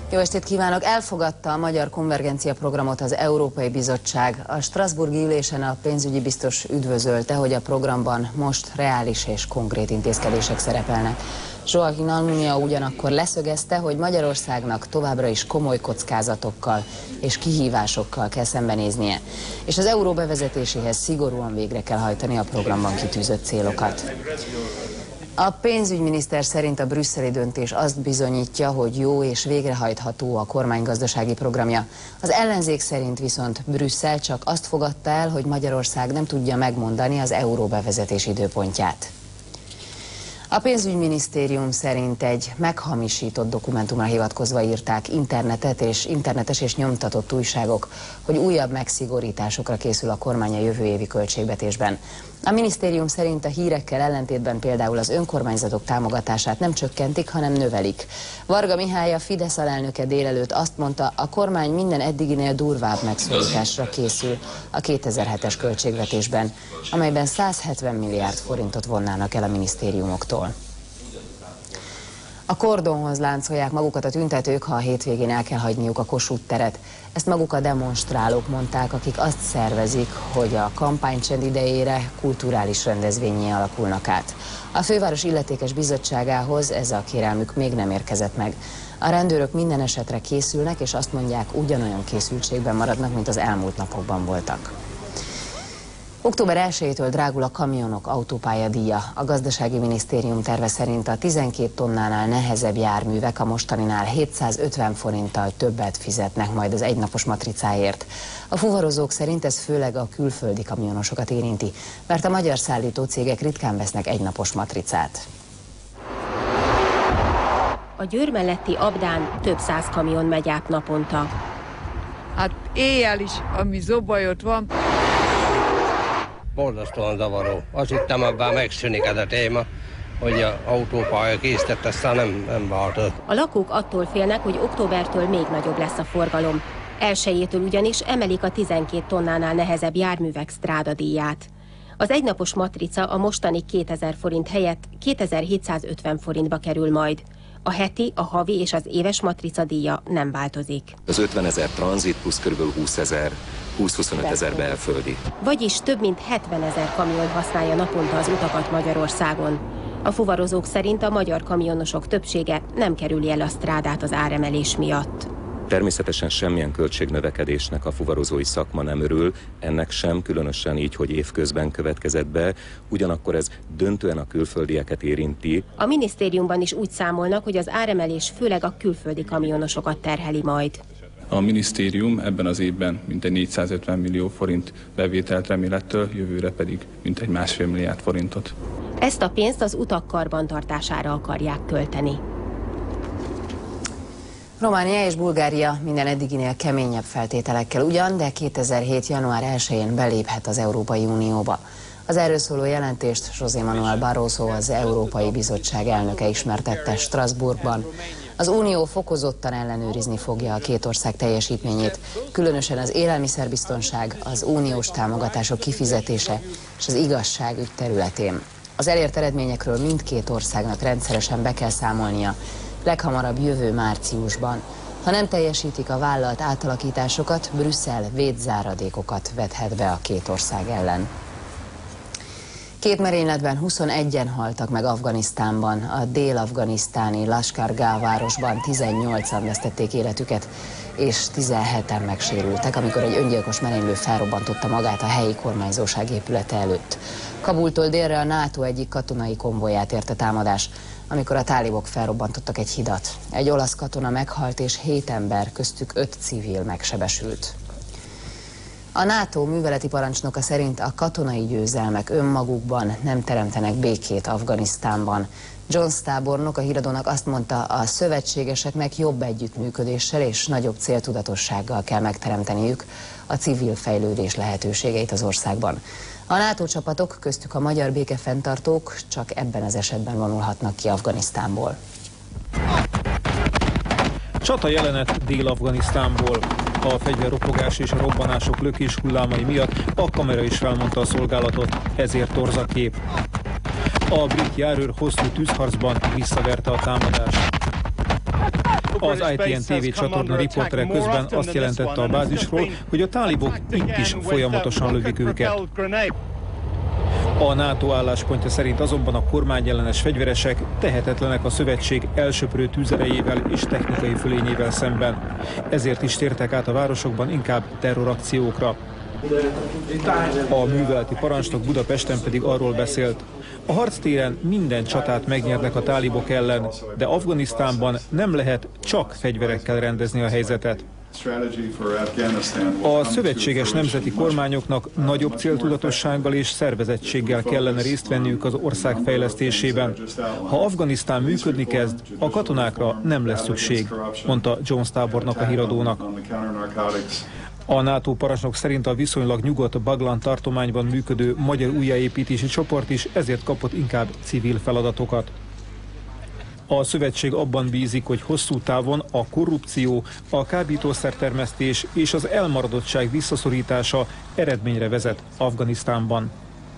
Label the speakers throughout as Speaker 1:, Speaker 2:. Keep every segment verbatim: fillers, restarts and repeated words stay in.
Speaker 1: Jó estét kívánok! Elfogadta a Magyar Konvergencia Programot az Európai Bizottság. A strasbourgi ülésen a pénzügyi biztos üdvözölte, hogy a programban most reális és konkrét intézkedések szerepelnek. Joaquín Almunia ugyanakkor leszögezte, hogy Magyarországnak továbbra is komoly kockázatokkal és kihívásokkal kell szembenéznie, és az euró bevezetéséhez szigorúan végre kell hajtani a programban kitűzött célokat. A pénzügyminiszter szerint a brüsszeli döntés azt bizonyítja, hogy jó és végrehajtható a kormány gazdasági programja. Az ellenzék szerint viszont Brüsszel csak azt fogadta el, hogy Magyarország nem tudja megmondani az euró bevezetés időpontját. A pénzügyminisztérium szerint egy meghamisított dokumentumra hivatkozva írták internetet és internetes és nyomtatott újságok, hogy újabb megszigorításokra készül a kormány a jövő évi költségvetésben. A minisztérium szerint a hírekkel ellentétben például az önkormányzatok támogatását nem csökkentik, hanem növelik. Varga Mihály, a Fidesz alelnöke délelőtt azt mondta, a kormány minden eddiginél durvább megszorításra készül a kétezer-hetes költségvetésben, amelyben száz hetven milliárd forintot vonnának el a minisztériumoktól. A kordonhoz láncolják magukat a tüntetők, ha a hétvégén el kell hagyniuk a Kossuth teret. Ezt maguk a demonstrálók mondták, akik azt szervezik, hogy a kampánycsend idejére kulturális rendezvénnyé alakulnak át. A főváros illetékes bizottságához ez a kérelmük még nem érkezett meg. A rendőrök minden esetre készülnek, és azt mondják, ugyanolyan készültségben maradnak, mint az elmúlt napokban voltak. október elsejétől drágul a kamionok autópályadíja. A gazdasági minisztérium terve szerint a tizenkét tonnánál nehezebb járművek a mostaninál hétszázötven forinttal többet fizetnek majd az egynapos matricáért. A fuvarozók szerint ez főleg a külföldi kamionosokat érinti, mert a magyar szállító cégek ritkán vesznek egynapos matricát.
Speaker 2: A Győr melletti Abdán több száz kamion megy át naponta.
Speaker 3: Hát éjjel is, ami zobajott van.
Speaker 4: Borzasztóan zavaró. Azt hittem, abban megszűnik ez a téma, hogy az autópálya készített, aztán nem, nem változott.
Speaker 2: A lakók attól félnek, hogy októbertől még nagyobb lesz a forgalom. Elsejétől ugyanis emelik a tizenkét tonnánál nehezebb járművek strádadíját. Az egynapos matrica a mostani kétezer forint helyett kétezer-hétszázötven forintba kerül majd. A heti, a havi és az éves matrica díja nem változik.
Speaker 5: Az ötvenezer tranzit plusz kb. húszezer, húsz-huszonöt ezer belföldi.
Speaker 2: Vagyis több mint hetvenezer kamion használja naponta az utakat Magyarországon. A fuvarozók szerint a magyar kamionosok többsége nem kerüli el a strádát az áremelés miatt.
Speaker 5: Természetesen semmilyen költségnövekedésnek a fuvarozói szakma nem örül, ennek sem, különösen így, hogy évközben következett be, ugyanakkor ez döntően a külföldieket érinti.
Speaker 2: A minisztériumban is úgy számolnak, hogy az áremelés főleg a külföldi kamionosokat terheli majd.
Speaker 6: A minisztérium ebben az évben mintegy négyszázötven millió forint bevételt remélettől, jövőre pedig mintegy másfél milliárd forintot.
Speaker 2: Ezt a pénzt az utak karbantartására akarják költeni.
Speaker 1: Románia és Bulgária minden eddiginél keményebb feltételekkel ugyan, de kétezer-hét január elsején beléphet az Európai Unióba. Az erről szóló jelentést José Manuel Barroso, az Európai Bizottság elnöke ismertette Strasbourgban. Az Unió fokozottan ellenőrizni fogja a két ország teljesítményét, különösen az élelmiszerbiztonság, az uniós támogatások kifizetése és az igazságügy területén. Az elért eredményekről mindkét országnak rendszeresen be kell számolnia, leghamarabb jövő márciusban. Ha nem teljesítik a vállalt átalakításokat, Brüsszel védzáradékokat vethet be a két ország ellen. Két merényletben huszonegyen haltak meg Afganisztánban, a dél-afganisztáni Lashkar-Gah városban tizennyolcan vesztették életüket, és tizenheten megsérültek, amikor egy öngyilkos merénylő felrobbantotta magát a helyi kormányzóság épülete előtt. Kabultól délre a NATO egyik katonai konvoját érte támadás, amikor a tálibok felrobbantottak egy hidat. Egy olasz katona meghalt, és hét ember, köztük öt civil megsebesült. A NATO műveleti parancsnoka szerint a katonai győzelmek önmagukban nem teremtenek békét Afganisztánban. Jones tábornok a híradónak azt mondta, a szövetségeseknek jobb együttműködéssel és nagyobb céltudatossággal kell megteremteniük a civil fejlődés lehetőségeit az országban. A NATO csapatok, köztük a magyar békefenntartók csak ebben az esetben vonulhatnak ki Afganisztánból.
Speaker 7: Csata jelenet Dél-Afganisztánból. A fegyverropogás és a robbanások lökés hullámai miatt a kamera is felmondta a szolgálatot, ezért torz a kép. A brit járőr hosszú tűzharcban visszaverte a támadást. Az i té en té vé csatorna riportere közben azt jelentette a bázisról, hogy a tálibok itt is folyamatosan lövik őket. A NATO álláspontja szerint azonban a kormányellenes fegyveresek tehetetlenek a szövetség elsöprő tűzerejével és technikai fölényével szemben. Ezért is tértek át a városokban inkább terrorakciókra. A műveleti parancsnok Budapesten pedig arról beszélt, a harctéren minden csatát megnyernek a tálibok ellen, de Afganisztánban nem lehet csak fegyverekkel rendezni a helyzetet. A szövetséges nemzeti kormányoknak nagyobb céltudatossággal és szervezettséggel kellene részt venniük az ország fejlesztésében. Ha Afganisztán működni kezd, a katonákra nem lesz szükség, mondta Jones tábornok a híradónak. A NATO parancsnok szerint a viszonylag nyugodt Baglan tartományban működő magyar újjáépítési csoport is ezért kapott inkább civil feladatokat. A szövetség abban bízik, hogy hosszú távon a korrupció, a kábítószertermesztés és az elmaradottság visszaszorítása eredményre vezet Afganisztánban.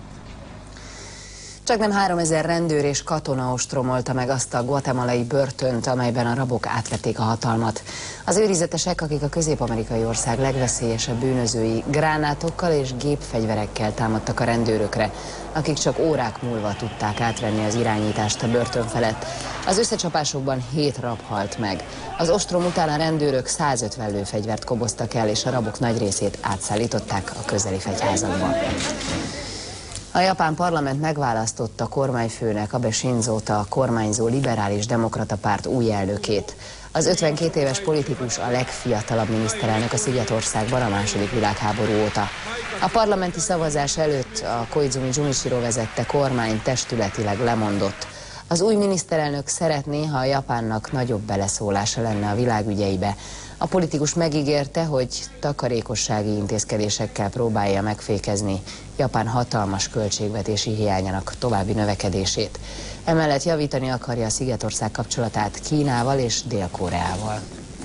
Speaker 1: Csaknem háromezer rendőr és katona ostromolta meg azt a guatemalai börtönt, amelyben a rabok átvették a hatalmat. Az őrizetesek, akik a közép-amerikai ország legveszélyesebb bűnözői, gránátokkal és gépfegyverekkel támadtak a rendőrökre, akik csak órák múlva tudták átvenni az irányítást a börtön felett. Az összecsapásokban hét rab halt meg. Az ostrom után a rendőrök százötven lőfegyvert koboztak el, és a rabok nagy részét átszállították a közeli fegyházakba. A japán parlament megválasztotta kormányfőnek Abe Shinzót, a kormányzó liberális demokrata párt új elnökét. Az ötvenkét éves politikus a legfiatalabb miniszterelnök a Szigetországban a második világháború óta. A parlamenti szavazás előtt a Koizumi Junichiro vezette kormány testületileg lemondott. Az új miniszterelnök szeretné, ha a Japánnak nagyobb beleszólása lenne a világügyeibe. A politikus megígérte, hogy takarékossági intézkedésekkel próbálja megfékezni Japán hatalmas költségvetési hiányának további növekedését. Emellett javítani akarja a Szigetország kapcsolatát Kínával és Dél-Koreával.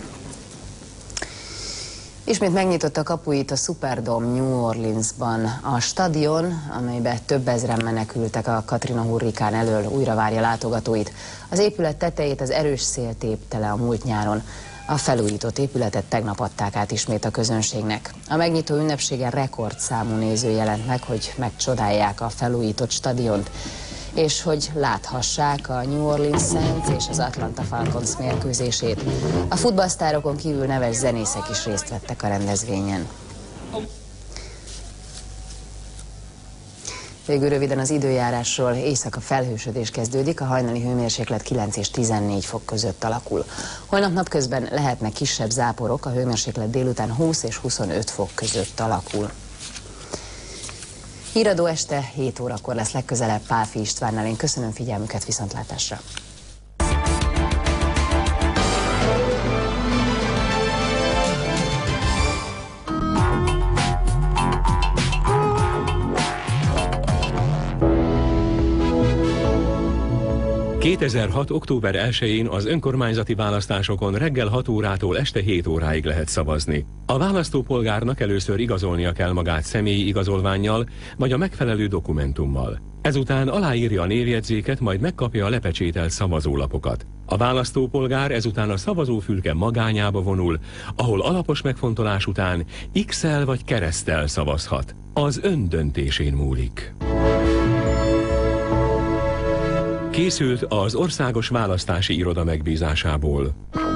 Speaker 1: Ismét megnyitotta kapuit a Superdome New Orleansban. A stadion, amelybe több ezren menekültek a Katrina hurrikán elől, újra várja látogatóit. Az épület tetejét az erős szél tépte le a múlt nyáron. A felújított épületet tegnap adták át ismét a közönségnek. A megnyitó ünnepségen rekordszámú néző jelent meg, hogy megcsodálják a felújított stadiont, és hogy láthassák a New Orleans Saints és az Atlanta Falcons mérkőzését. A futballsztárokon kívül neves zenészek is részt vettek a rendezvényen. Végül röviden az időjárásról. Éjszaka felhősödés kezdődik, a hajnali hőmérséklet kilenc és tizennégy fok között alakul. Holnap napközben lehetnek kisebb záporok, a hőmérséklet délután húsz és huszonöt fok között alakul. Híradó este hét órakor lesz legközelebb Pálfi Istvánnal. Én köszönöm figyelmüket, viszontlátásra!
Speaker 8: kétezer-hat. október elsején az önkormányzati választásokon reggel hat órától este hét óráig lehet szavazni. A választópolgárnak először igazolnia kell magát személyi igazolvánnyal, vagy a megfelelő dokumentummal. Ezután aláírja a névjegyzéket, majd megkapja a lepecsételt szavazólapokat. A választópolgár ezután a szavazófülke magányába vonul, ahol alapos megfontolás után X-el vagy kereszttel szavazhat. Az ön döntésén múlik. Készült az Országos Választási Iroda megbízásából.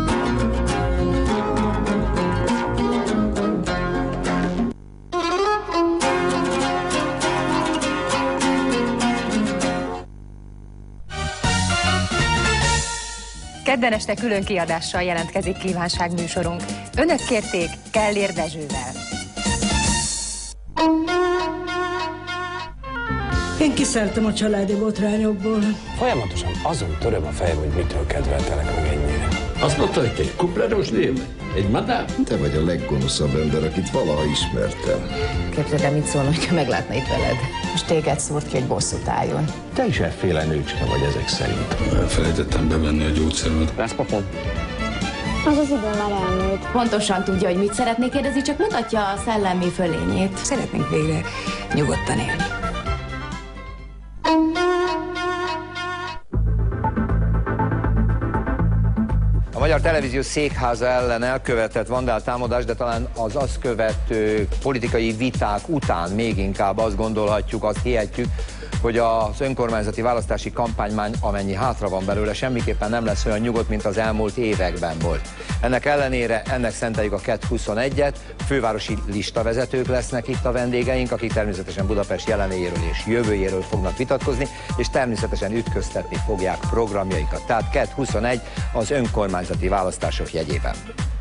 Speaker 9: Kedden este külön kiadással jelentkezik kívánságműsorunk. Önök kérték Kellér Dezsővel.
Speaker 10: Én kiszálltam a családi botrányokból.
Speaker 11: Folyamatosan azon töröm a fejem, hogy mitől kedveltelek meg ennyire.
Speaker 12: Azt mondta, hogy egy kupleros név? Egy madár?
Speaker 13: Te vagy a leggonoszabb ember, akit valaha ismertem.
Speaker 1: Képzeld el, mit szólna, hogyha meglátna itt veled. Most téged szúrt ki, hogy bosszút álljon.
Speaker 11: Te is efféle nőcske vagy ezek szerint.
Speaker 12: Elfelejtettem bevenni a gyógyszermet.
Speaker 11: Lesz papom?
Speaker 14: Az az idő már elmúlt. Pontosan tudja, hogy mit szeretnék kérdezni, csak mutatja a szellemi fölényét.
Speaker 15: Szeretnénk végre nyugodtan élni.
Speaker 16: A Magyar Televízió székháza ellen elkövetett vandáltámadás, de talán az azt követő politikai viták után még inkább azt gondolhatjuk, azt hihetjük, hogy az önkormányzati választási kampánymány, amennyi hátra van belőle, semmiképpen nem lesz olyan nyugodt, mint az elmúlt években volt. Ennek ellenére ennek szenteljük a KET huszonegyet, fővárosi listavezetők lesznek itt a vendégeink, akik természetesen Budapest jelenéjéről és jövőjéről fognak vitatkozni, és természetesen ütköztetni fogják programjaikat. Tehát KET huszonegy az önkormányzati választások jegyében.